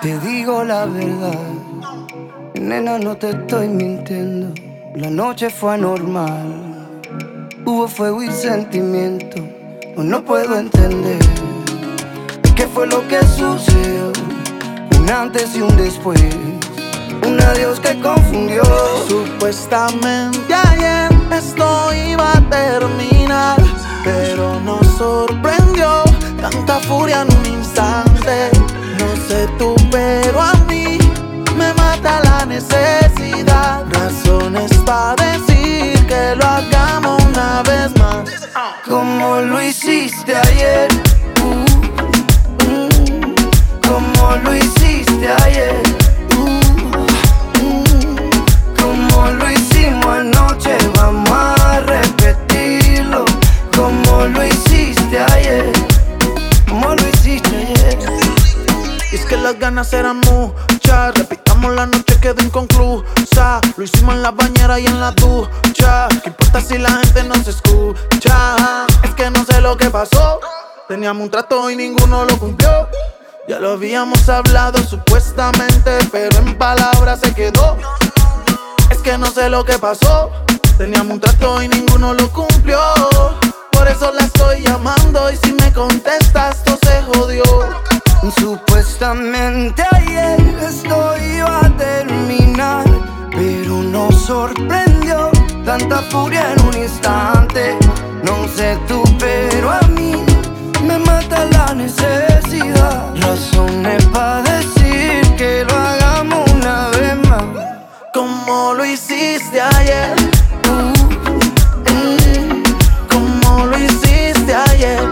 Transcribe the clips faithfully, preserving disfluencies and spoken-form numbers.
Te digo la verdad, nena, no te estoy mintiendo. La noche fue anormal, hubo fuego y sentimiento. No puedo entender qué fue lo que sucedió. Un antes y un después, un adiós que confundió. Supuestamente ayer esto iba a terminar, pero nos sorprendió tanta furia en un instante. No sé tú, pero a mí me mata la necesidad. Razones para decir que lo hagamos una vez más, como lo hiciste ayer, uh, mm, como lo hiciste ayer, uh, mm, como lo hicimos anoche, vamos a repetirlo. Como lo hiciste ayer, como lo hiciste ayer. Y es que las ganas eran muchas, repitamos la noche quedó inconclusa. Lo hicimos en la bañera y en la ducha. ¿Qué importa si la gente no se escucha? Es que no sé lo que pasó. Teníamos un trato y ninguno lo cumplió. Ya lo habíamos hablado supuestamente, pero en palabras se quedó. Es que no sé lo que pasó. Teníamos un trato y ninguno lo cumplió. Por eso la estoy llamando y si me contestas todo se jodió. Supuestamente ayer esto iba a terminar, pero nos sorprendió tanta furia en un instante. No sé tú, pero a mí me mata la necesidad. Razones para decir que lo hagamos una vez más, como lo hiciste ayer, uh, mm, como lo hiciste ayer,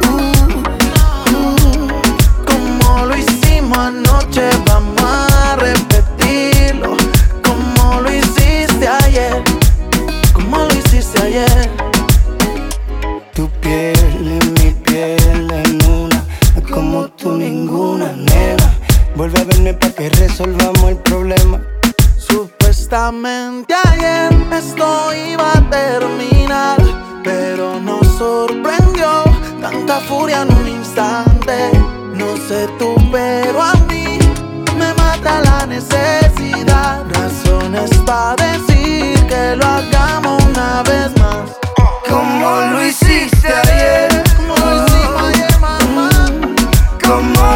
anoche, vamos a repetirlo. Como lo hiciste ayer, como lo hiciste ayer. Tu piel en mi piel en una, como tú ninguna, nena. Vuelve a verme pa' que resolvamos el problema. Supuestamente ayer esto iba a terminar, pero nos sorprendió tanta furia en un instante. No sé tú, pero a mí me mata la necesidad. Razones para decir que lo hagamos una vez más, como lo hiciste ayer, como lo hicimos ayer, mamá. como